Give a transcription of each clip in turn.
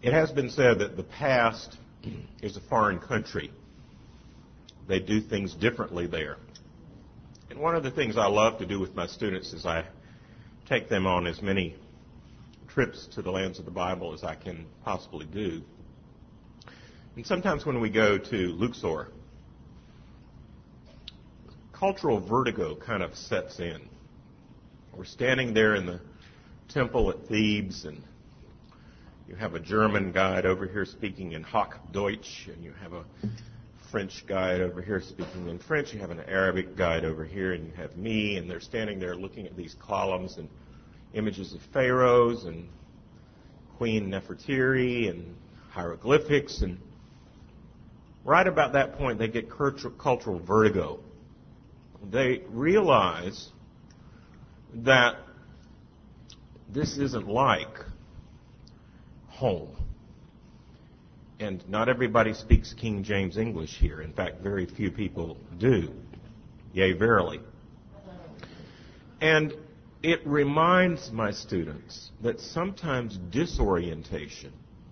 It has been said that the past is a foreign country. They do things differently there. And one of the things I love to do with my students is I take them on as many trips to the lands of the Bible as I can possibly do. And sometimes when we go to Luxor, cultural vertigo kind of sets in. We're standing there in the temple at Thebes, and you have a German guide over here speaking in Hochdeutsch, and you have a French guide over here speaking in French. You have an Arabic guide over here, and you have me, and they're standing there looking at these columns and images of pharaohs and Queen Nefertiti and hieroglyphics, and right about that point they get cultural vertigo. They realize that this isn't like home. And not everybody speaks King James English here. In fact, very few people do. Yea, verily. And it reminds my students that sometimes disorientation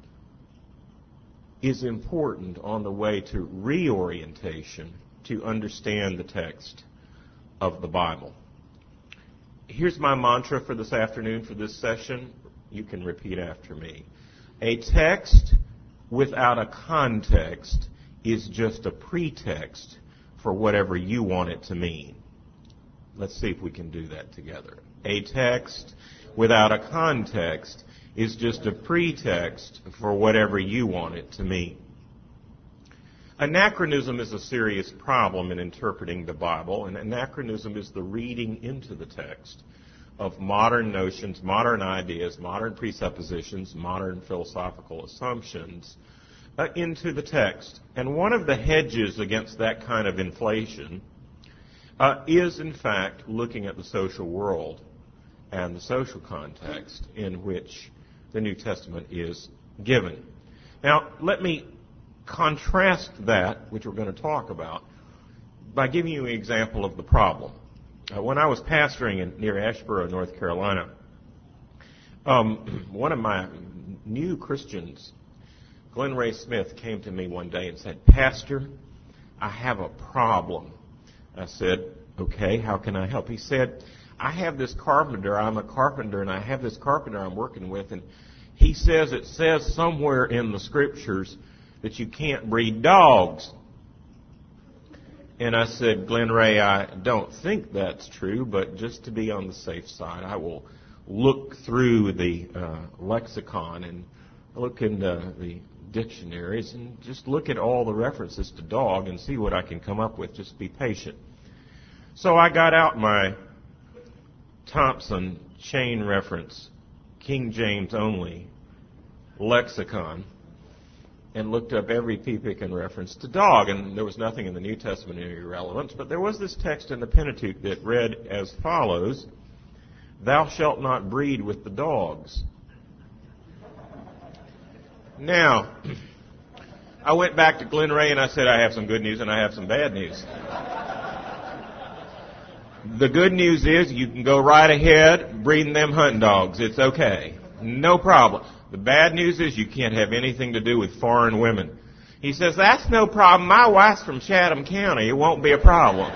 is important on the way to reorientation to understand the text of the Bible. Here's my mantra for this afternoon, for this session. You can repeat after me. A text without a context is just a pretext for whatever you want it to mean. Let's see if we can do that together. A text without a context is just a pretext for whatever you want it to mean. Anachronism is a serious problem in interpreting the Bible, and anachronism is the reading into the text of modern notions, modern ideas, modern presuppositions, modern philosophical assumptions into the text. And one of the hedges against that kind of inflation is, in fact, looking at the social world and the social context in which the New Testament is given. Now, let me contrast that, which we're going to talk about, by giving you an example of the problem. When I was pastoring near Asheboro, North Carolina, one of my new Christians, Glenn Ray Smith, came to me one day and said, "Pastor, I have a problem." I said, "Okay, how can I help?" He said, "I have this carpenter, I'm a carpenter, and I have this carpenter I'm working with, and he says it says somewhere in the scriptures that you can't breed dogs." And I said, "Glenn Ray, I don't think that's true, but just to be on the safe side, I will look through the lexicon and look in the dictionaries and just look at all the references to dog and see what I can come up with. Just be patient." So I got out my Thompson chain reference, King James only lexicon, and looked up every P-Pickin reference to dog, and there was nothing in the New Testament of any relevance, but there was this text in the Pentateuch that read as follows: "Thou shalt not breed with the dogs." Now, I went back to Glenn Ray and I said, "I have some good news and I have some bad news." The good news is you can go right ahead breeding them hunting dogs. It's okay. No problem. The bad news is you can't have anything to do with foreign women. He says, "That's no problem. My wife's from Chatham County. It won't be a problem."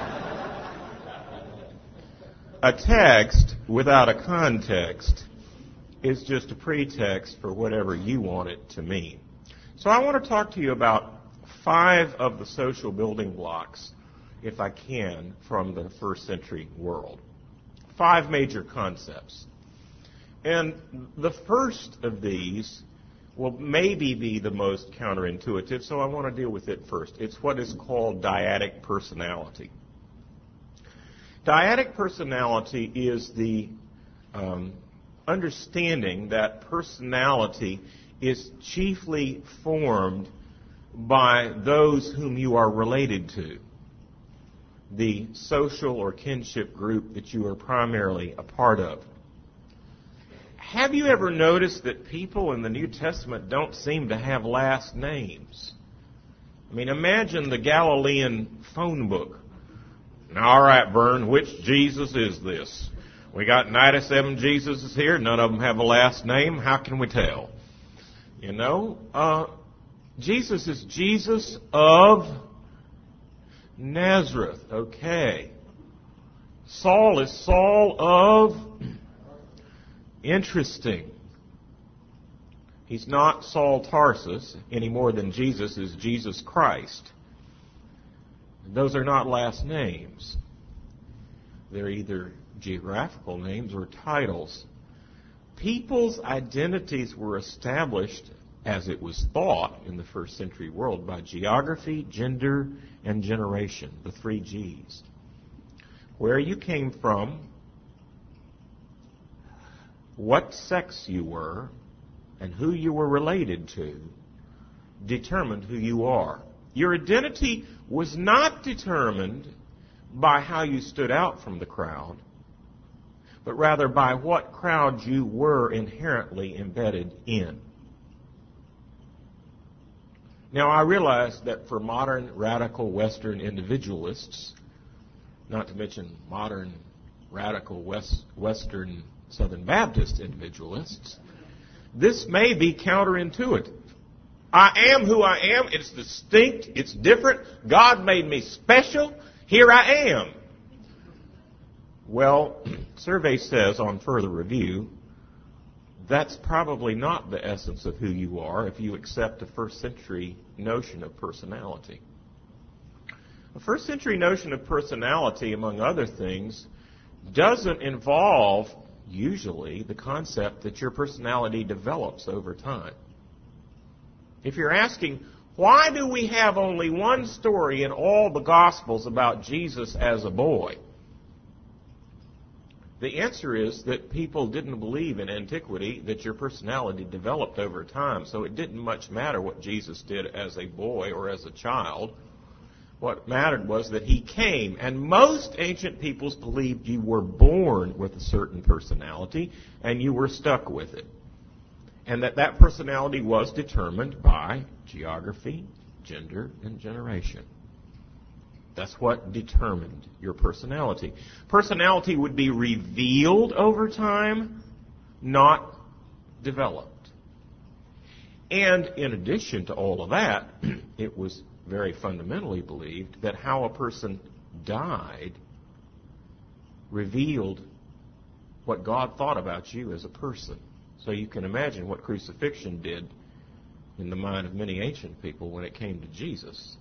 A text without a context is just a pretext for whatever you want it to mean. So I want to talk to you about 5 of the social building blocks, if I can, from the first century world. 5 major concepts. And the first of these will maybe be the most counterintuitive, so I want to deal with it first. It's what is called dyadic personality. Dyadic personality is the understanding that personality is chiefly formed by those whom you are related to, the social or kinship group that you are primarily a part of. Have you ever noticed that people in the New Testament don't seem to have last names? I mean, imagine the Galilean phone book. All right, Vern, which Jesus is this? We got 97 Jesuses here. None of them have a last name. How can we tell? You know, Jesus is Jesus of Nazareth. Okay. Saul is Saul of... Interesting. He's not Saul Tarsus any more than Jesus is Jesus Christ. Those are not last names. They're either geographical names or titles. People's identities were established, as it was thought in the first century world, by geography, gender, and generation, the 3 Gs. Where you came from, what sex you were, and who you were related to determined who you are. Your identity was not determined by how you stood out from the crowd, but rather by what crowd you were inherently embedded in. Now, I realize that for modern radical Western individualists, not to mention modern radical Western Southern Baptist individualists, this may be counterintuitive. I am who I am. It's distinct. It's different. God made me special. Here I am. Well, survey says on further review, that's probably not the essence of who you are if you accept a first century notion of personality. A first century notion of personality, among other things, doesn't involve, usually, the concept that your personality develops over time. If you're asking, why do we have only one story in all the Gospels about Jesus as a boy? The answer is that people didn't believe in antiquity that your personality developed over time, so it didn't much matter what Jesus did as a boy or as a child. What mattered was that he came, and most ancient peoples believed you were born with a certain personality, and you were stuck with it. And that personality was determined by geography, gender, and generation. That's what determined your personality. Personality would be revealed over time, not developed. And in addition to all of that, it was very fundamentally believed that how a person died revealed what God thought about you as a person. So you can imagine what crucifixion did in the mind of many ancient people when it came to Jesus.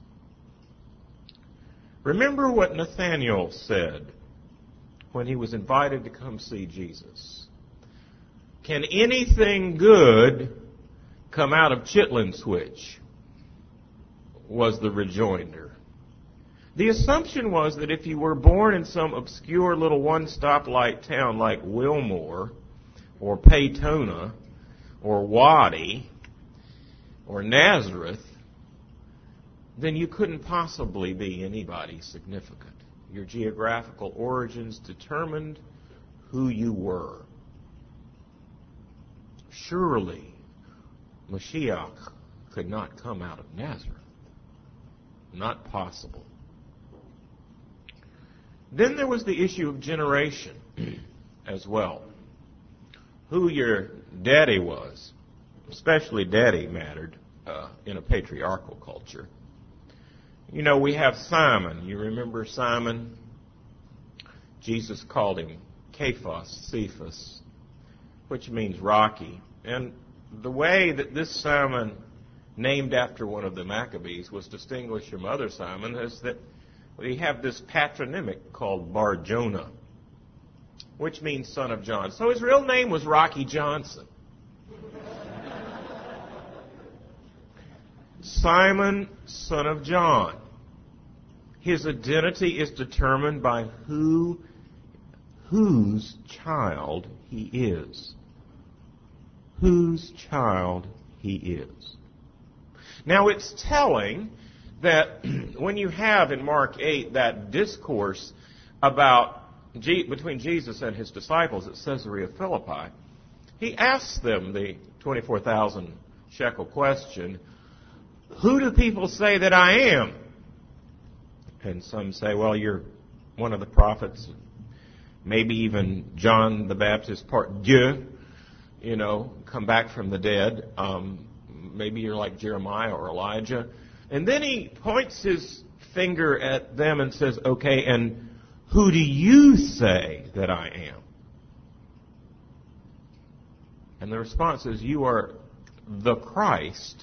Remember what Nathanael said when he was invited to come see Jesus. Can anything good come out of Chitlin Switch? Was the rejoinder. The assumption was that if you were born in some obscure little one-stoplight town like Wilmore, or Paytona, or Waddy, or Nazareth, then you couldn't possibly be anybody significant. Your geographical origins determined who you were. Surely, Mashiach could not come out of Nazareth. Not possible. Then there was the issue of generation as well. Who your daddy was, especially daddy mattered in a patriarchal culture. You know, we have Simon. You remember Simon? Jesus called him Cephas, which means rocky. And the way that this Simon, named after one of the Maccabees, was distinguished from other Simon is that we have this patronymic called Bar-Jonah, which means son of John. So his real name was Rocky Johnson. Simon, son of John. His identity is determined by whose child he is. Whose child he is. Now it's telling that when you have in Mark 8 that discourse about between Jesus and his disciples at Caesarea Philippi, he asks them the 24,000 shekel question, who do people say that I am? And some say, well, you're one of the prophets, maybe even John the Baptist part Dieu, come back from the dead. maybe you're like Jeremiah or Elijah. And then he points his finger at them and says, okay, and who do you say that I am? And the response is, you are the Christ,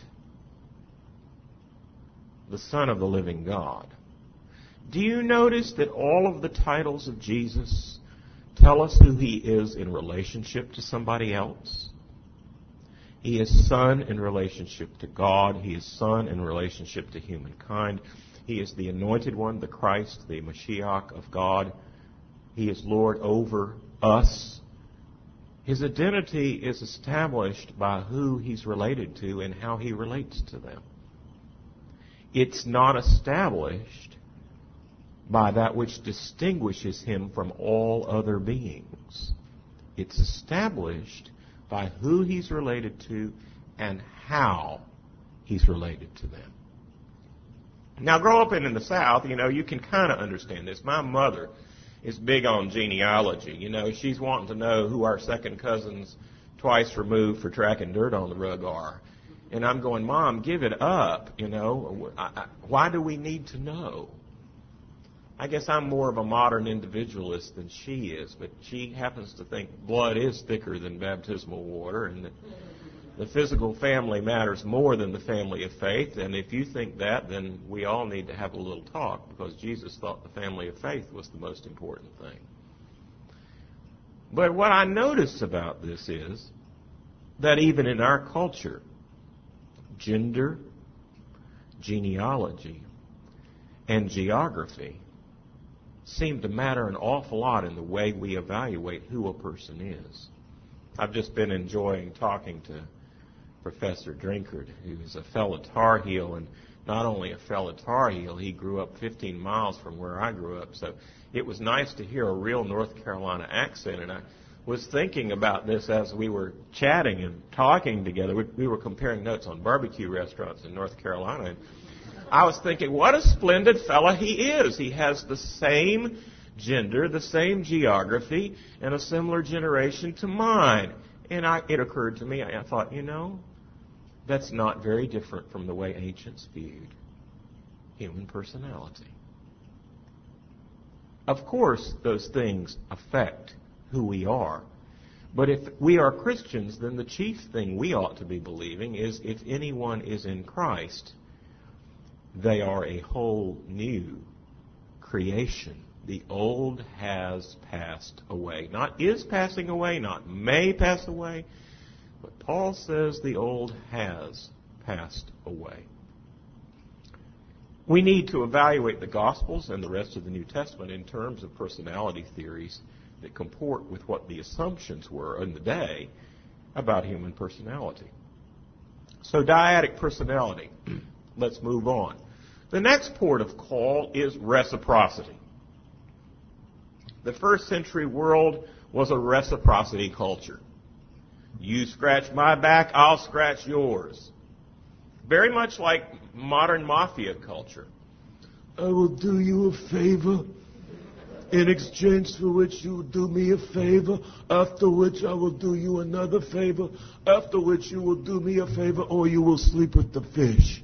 the Son of the living God. Do you notice that all of the titles of Jesus tell us who he is in relationship to somebody else? He is Son in relationship to God. He is Son in relationship to humankind. He is the Anointed One, the Christ, the Mashiach of God. He is Lord over us. His identity is established by who he's related to and how he relates to them. It's not established by that which distinguishes him from all other beings. It's established by who he's related to and how he's related to them. Now, grow up in the South, you can kind of understand this. My mother is big on genealogy. She's wanting to know who our second cousins twice removed for tracking dirt on the rug are. And I'm going, Mom, give it up, Why do we need to know? I guess I'm more of a modern individualist than she is, but she happens to think blood is thicker than baptismal water and that the physical family matters more than the family of faith. And if you think that, then we all need to have a little talk, because Jesus thought the family of faith was the most important thing. But what I notice about this is that even in our culture, gender, genealogy, and geography seem to matter an awful lot in the way we evaluate who a person is. I've just been enjoying talking to Professor Drinkard, who is a fellow Tar Heel, and not only a fellow Tar Heel, he grew up 15 miles from where I grew up. So it was nice to hear a real North Carolina accent, and I was thinking about this as we were chatting and talking together. We were comparing notes on barbecue restaurants in North Carolina, and I was thinking, what a splendid fellow he is. He has the same gender, the same geography, and a similar generation to mine. And it occurred to me, I thought, that's not very different from the way ancients viewed human personality. Of course, those things affect who we are. But if we are Christians, then the chief thing we ought to be believing is if anyone is in Christ, they are a whole new creation. The old has passed away. Not is passing away, not may pass away, but Paul says the old has passed away. We need to evaluate the Gospels and the rest of the New Testament in terms of personality theories that comport with what the assumptions were in the day about human personality. So, dyadic personality. Let's move on. The next port of call is reciprocity. The first century world was a reciprocity culture. You scratch my back, I'll scratch yours. Very much like modern mafia culture. I will do you a favor, in exchange for which you will do me a favor, after which I will do you another favor, after which you will do me a favor, or you will sleep with the fish.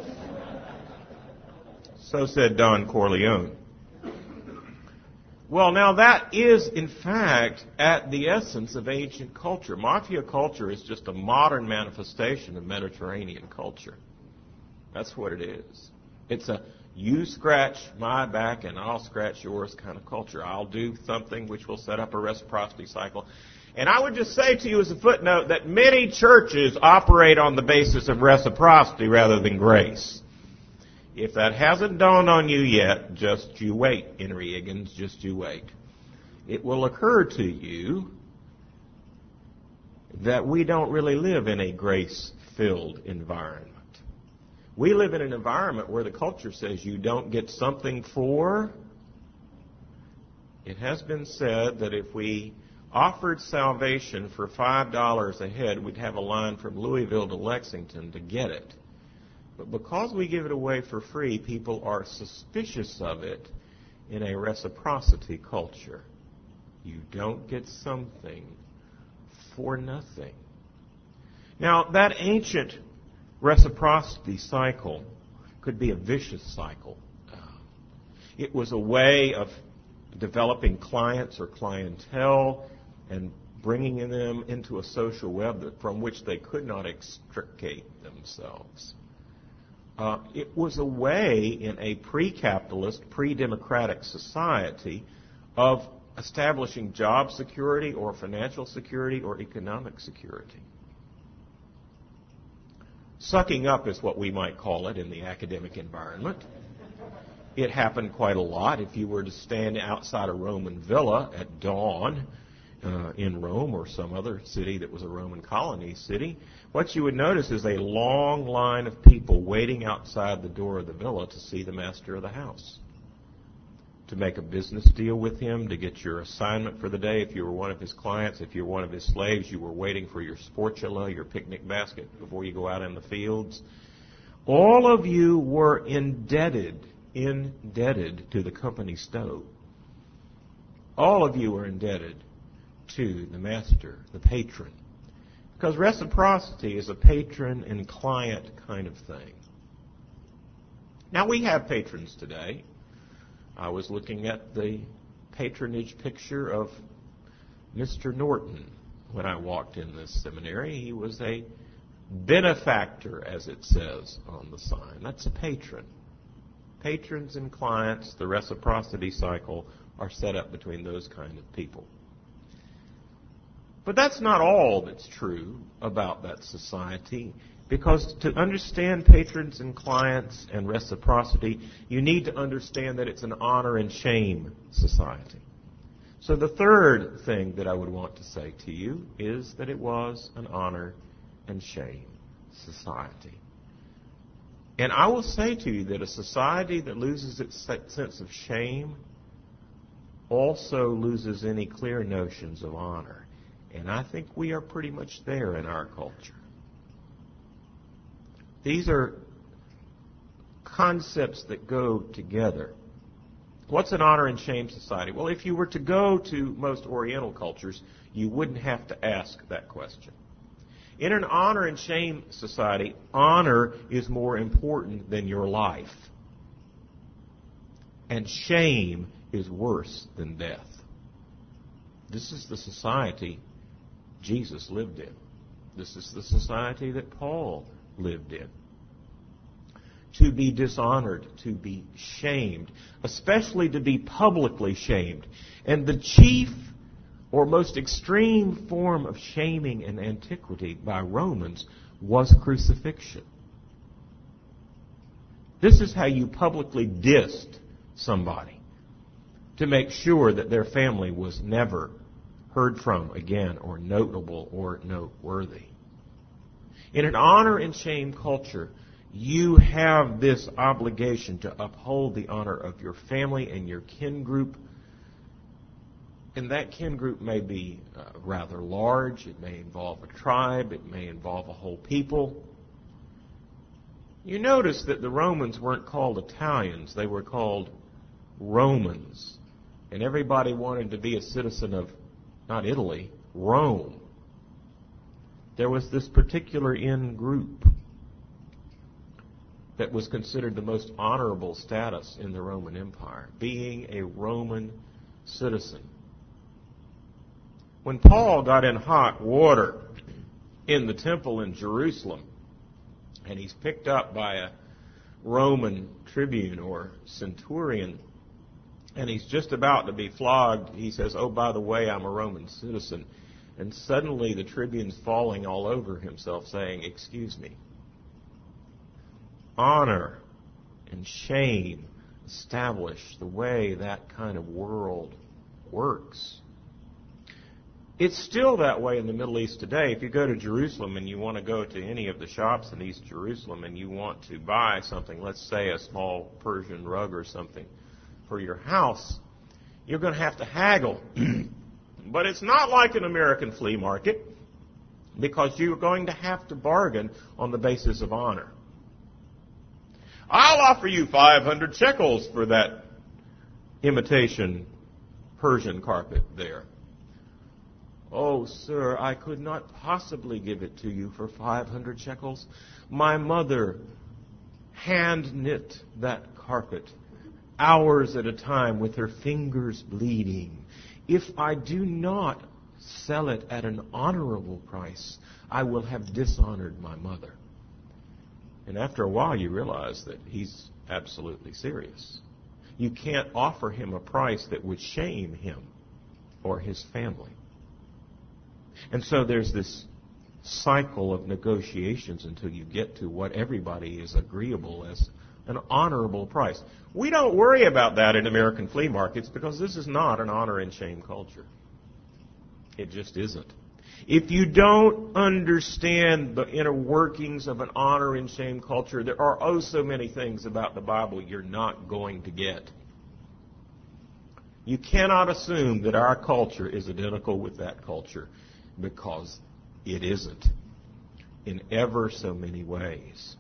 So said Don Corleone. Well, now that is, in fact, at the essence of ancient culture. Mafia culture is just a modern manifestation of Mediterranean culture. That's what it is. It's a you scratch my back and I'll scratch yours kind of culture. I'll do something which will set up a reciprocity cycle. And I would just say to you as a footnote that many churches operate on the basis of reciprocity rather than grace. If that hasn't dawned on you yet, just you wait, Henry Higgins, just you wait. It will occur to you that we don't really live in a grace-filled environment. We live in an environment where the culture says you don't get something for. It has been said that if we offered salvation for $5 a head, we'd have a line from Louisville to Lexington to get it. But because we give it away for free, people are suspicious of it in a reciprocity culture. You don't get something for nothing. Now, that ancient reciprocity cycle could be a vicious cycle. It was a way of developing clients or clientele and bringing them into a social web from which they could not extricate themselves. It was a way in a pre-capitalist, pre-democratic society of establishing job security or financial security or economic security. Sucking up is what we might call it in the academic environment. It happened quite a lot. If you were to stand outside a Roman villa at dawn in Rome or some other city that was a Roman colony city, what you would notice is a long line of people waiting outside the door of the villa to see the master of the house, to make a business deal with him, to get your assignment for the day. If you were one of his clients, if you were one of his slaves, you were waiting for your sportula, your picnic basket, before you go out in the fields. All of you were indebted to the company stove. All of you are indebted to the master, the patron. Because reciprocity is a patron and client kind of thing. Now, we have patrons today. I was looking at the patronage picture of Mr. Norton when I walked in this seminary. He was a benefactor, as it says on the sign. That's a patron. Patrons and clients, the reciprocity cycle, are set up between those kind of people. But that's not all that's true about that society, because to understand patrons and clients and reciprocity, you need to understand that it's an honor and shame society. So the third thing that I would want to say to you is that it was an honor and shame society. And I will say to you that a society that loses its sense of shame also loses any clear notions of honor. And I think we are pretty much there in our culture. These are concepts that go together. What's an honor and shame society? Well, if you were to go to most Oriental cultures, you wouldn't have to ask that question. In an honor and shame society, honor is more important than your life. And shame is worse than death. This is the society Jesus lived in. This is the society that Paul lived in. To be dishonored, to be shamed, especially to be publicly shamed. And the chief or most extreme form of shaming in antiquity by Romans was crucifixion. This is how you publicly dissed somebody to make sure that their family was never heard from again, or notable or noteworthy. In an honor and shame culture, you have this obligation to uphold the honor of your family and your kin group. And that kin group may be rather large. It may involve a tribe. It may involve a whole people. You notice that the Romans weren't called Italians. They were called Romans. And everybody wanted to be a citizen of, not Italy, Rome. There was this particular in-group that was considered the most honorable status in the Roman Empire, being a Roman citizen. When Paul got in hot water in the temple in Jerusalem, and he's picked up by a Roman tribune or centurion, and he's just about to be flogged, he says, "Oh, by the way, I'm a Roman citizen." And suddenly the tribune's falling all over himself saying, "Excuse me." Honor and shame establish the way that kind of world works. It's still that way in the Middle East today. If you go to Jerusalem and you want to go to any of the shops in East Jerusalem and you want to buy something, let's say a small Persian rug or something for your house, you're going to have to haggle. But it's not like an American flea market, because you're going to have to bargain on the basis of honor. I'll offer you 500 shekels for that imitation Persian carpet there. "Oh, sir, I could not possibly give it to you for 500 shekels. My mother hand knit that carpet hours at a time with her fingers bleeding. If I do not sell it at an honorable price, I will have dishonored my mother." And after a while, you realize that he's absolutely serious. You can't offer him a price that would shame him or his family. And so there's this cycle of negotiations until you get to what everybody is agreeable as an honorable price. We don't worry about that in American flea markets because this is not an honor and shame culture. It just isn't. If you don't understand the inner workings of an honor and shame culture, there are oh so many things about the Bible you're not going to get. You cannot assume that our culture is identical with that culture, because it isn't in ever so many ways.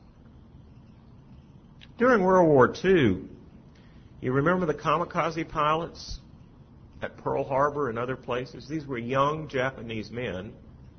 During World War II, you remember the kamikaze pilots at Pearl Harbor and other places? These were young Japanese men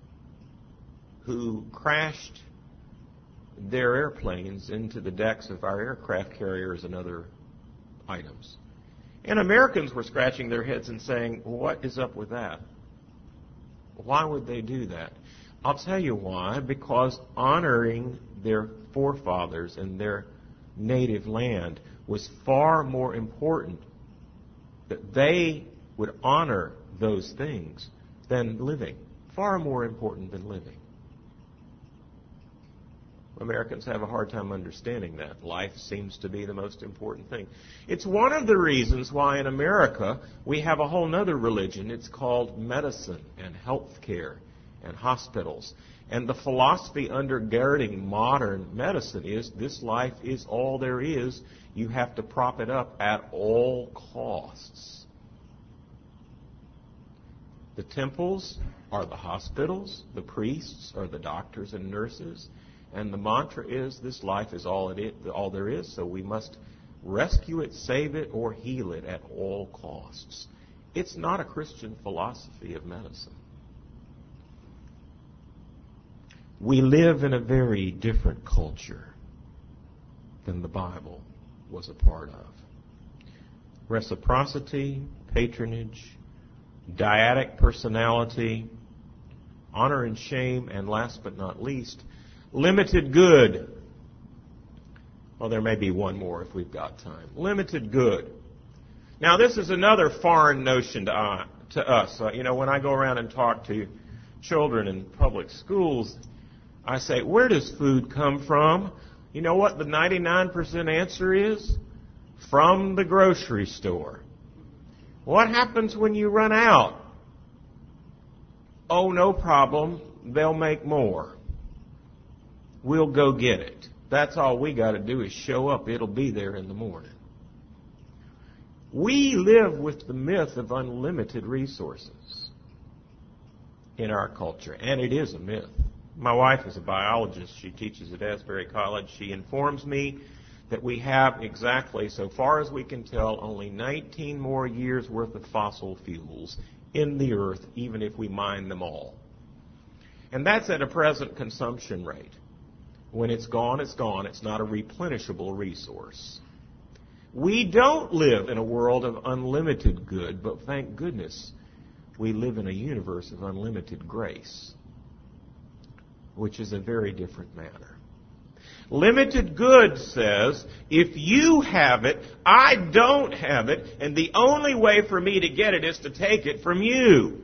who crashed their airplanes into the decks of our aircraft carriers and other items. And Americans were scratching their heads and saying, "What is up with that? Why would they do that?" I'll tell you why. Because honoring their forefathers and their native land was far more important, that they would honor those things, than living. Far more important than living. Americans have a hard time understanding that. Life seems to be the most important thing. It's one of the reasons why in America we have a whole other religion. It's called medicine and health care and hospitals. And the philosophy undergirding modern medicine is this life is all there is. You have to prop it up at all costs. The temples are the hospitals. The priests are the doctors and nurses. And the mantra is this life is all there is, so we must rescue it, save it, or heal it at all costs. It's not a Christian philosophy of medicine. We live in a very different culture than the Bible was a part of. Reciprocity, patronage, dyadic personality, honor and shame, and last but not least, limited good. Well, there may be one more if we've got time. Limited good. Now, this is another foreign notion to us. When I go around and talk to children in public schools, I say, "Where does food come from?" You know what the 99% answer is? From the grocery store. What happens when you run out? Oh, no problem. They'll make more. We'll go get it. That's all we got to do is show up. It'll be there in the morning. We live with the myth of unlimited resources in our culture, and it is a myth. My wife is a biologist. She teaches at Asbury College. She informs me that we have exactly, so far as we can tell, only 19 more years' worth of fossil fuels in the earth, even if we mine them all. And that's at a present consumption rate. When it's gone, it's gone. It's not a replenishable resource. We don't live in a world of unlimited good, but thank goodness we live in a universe of unlimited grace, which is a very different matter. Limited good says, if you have it, I don't have it, and the only way for me to get it is to take it from you.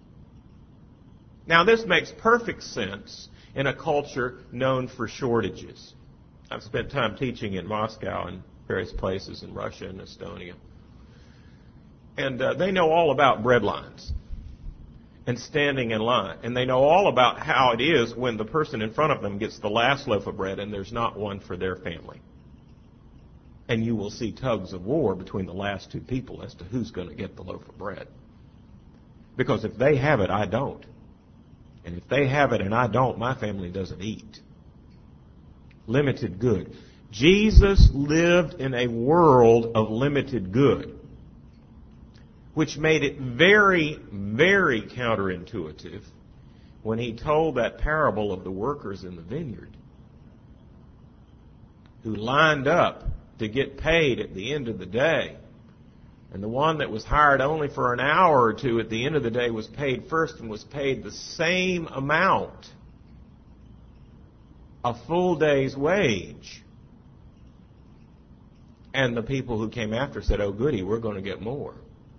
Now, this makes perfect sense in a culture known for shortages. I've spent time teaching in Moscow and various places in Russia and Estonia. And they know all about bread lines and standing in line. And they know all about how it is when the person in front of them gets the last loaf of bread and there's not one for their family. And you will see tugs of war between the last two people as to who's going to get the loaf of bread. Because if they have it, I don't. And if they have it and I don't, my family doesn't eat. Limited good. Jesus lived in a world of limited good. which made it very, very counterintuitive when he told that parable of the workers in the vineyard who lined up to get paid at the end of the day. And the one that was hired only for an hour or two at the end of the day was paid first and was paid the same amount, a full day's wage. And the people who came after said, oh goody, we're going to get more.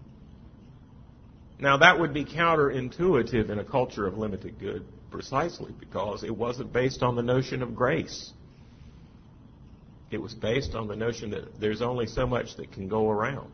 Now that would be counterintuitive in a culture of limited good precisely because it wasn't based on the notion of grace. It was based on the notion that there's only so much that can go around.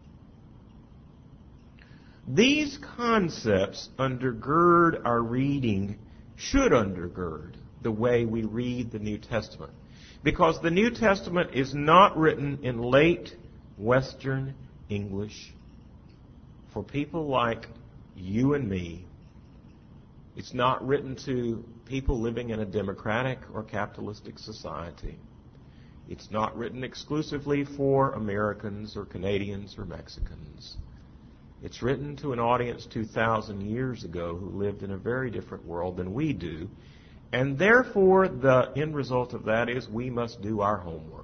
These concepts undergird our reading, should undergird the way we read the New Testament. Because the New Testament is not written in late Western English for people like you and me. It's not written to people living in a democratic or capitalistic society. It's not written exclusively for Americans or Canadians or Mexicans. It's written to an audience 2,000 years ago who lived in a very different world than we do. And therefore, the end result of that is we must do our homework.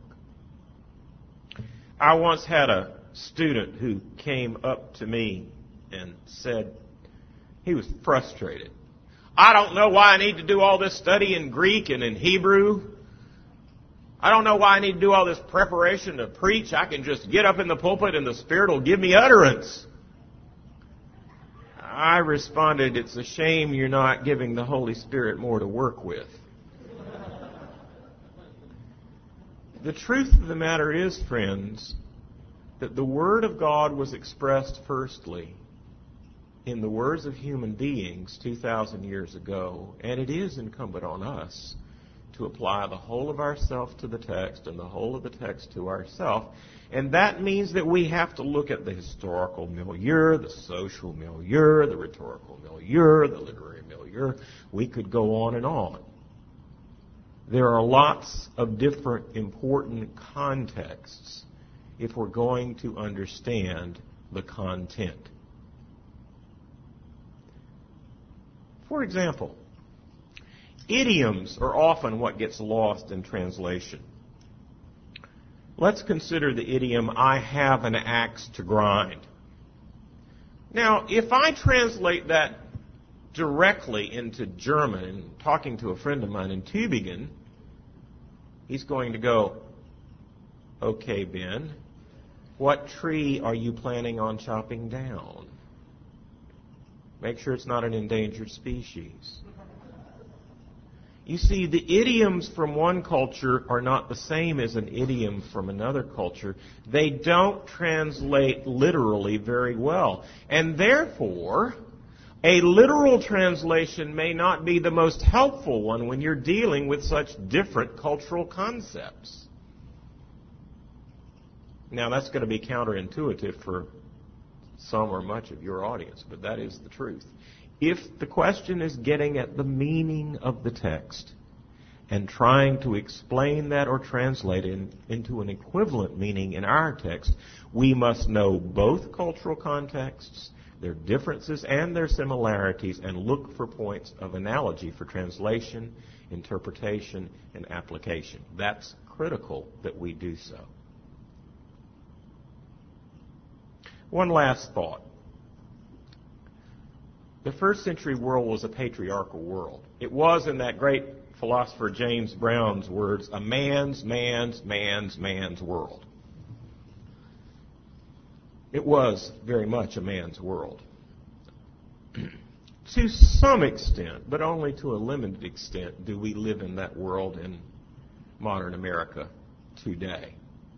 I once had a student who came up to me and said he was frustrated. I don't know why I need to do all this study in Greek and in Hebrew. I don't know why I need to do all this preparation to preach. I can just get up in the pulpit and the Spirit will give me utterance. I responded, it's a shame you're not giving the Holy Spirit more to work with. The truth of the matter is, friends, that the Word of God was expressed firstly in the words of human beings 2,000 years ago, and it is incumbent on us to apply the whole of ourself to the text and the whole of the text to ourself. And that means that we have to look at the historical milieu, the social milieu, the rhetorical milieu, the literary milieu. We could go on and on. There are lots of different important contexts if we're going to understand the content. For example, idioms are often what gets lost in translation. Let's consider the idiom, I have an axe to grind. Now, if I translate that directly into German, talking to a friend of mine in Tübingen, he's going to go, okay, Ben, what tree are you planning on chopping down? Make sure it's not an endangered species. You see, the idioms from one culture are not the same as an idiom from another culture. They don't translate literally very well. And therefore, a literal translation may not be the most helpful one when you're dealing with such different cultural concepts. Now, that's going to be counterintuitive for some or much of your audience, but that is the truth. If the question is getting at the meaning of the text and trying to explain that or translate it into an equivalent meaning in our text, we must know both cultural contexts, their differences and their similarities, and look for points of analogy for translation, interpretation, and application. That's critical that we do so. One last thought. The first century world was a patriarchal world. It was, in that great philosopher James Brown's words, a man's world. It was very much a man's world. To some extent, but only to a limited extent, do we live in that world in modern America today.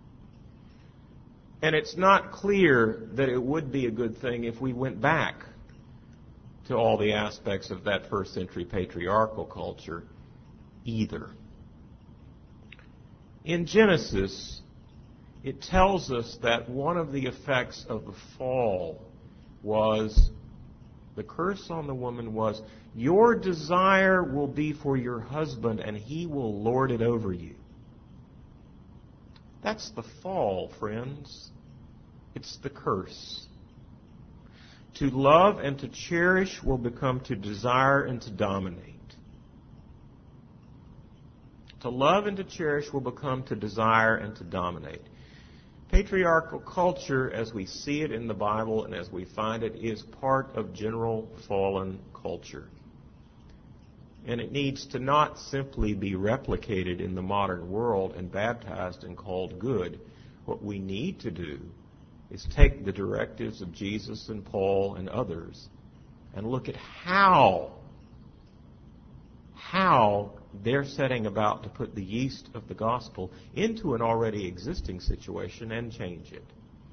And it's not clear that it would be a good thing if we went back to all the aspects of that first century patriarchal culture either. In Genesis, it tells us that one of the effects of the fall was, the curse on the woman was, your desire will be for your husband and he will lord it over you. That's the fall, friends. It's the curse. To love and to cherish will become to desire and to dominate. To love and to cherish will become to desire and to dominate. Patriarchal culture, as we see it in the Bible and as we find it, is part of general fallen culture. And it needs to not simply be replicated in the modern world and baptized and called good. What we need to do is take the directives of Jesus and Paul and others and look at how they're setting about to put the yeast of the gospel into an already existing situation and change it.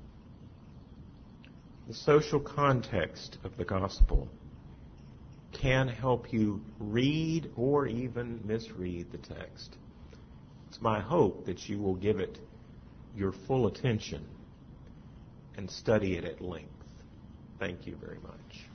The social context of the gospel can help you read or even misread the text. It's my hope that you will give it your full attention and study it at length. Thank you very much.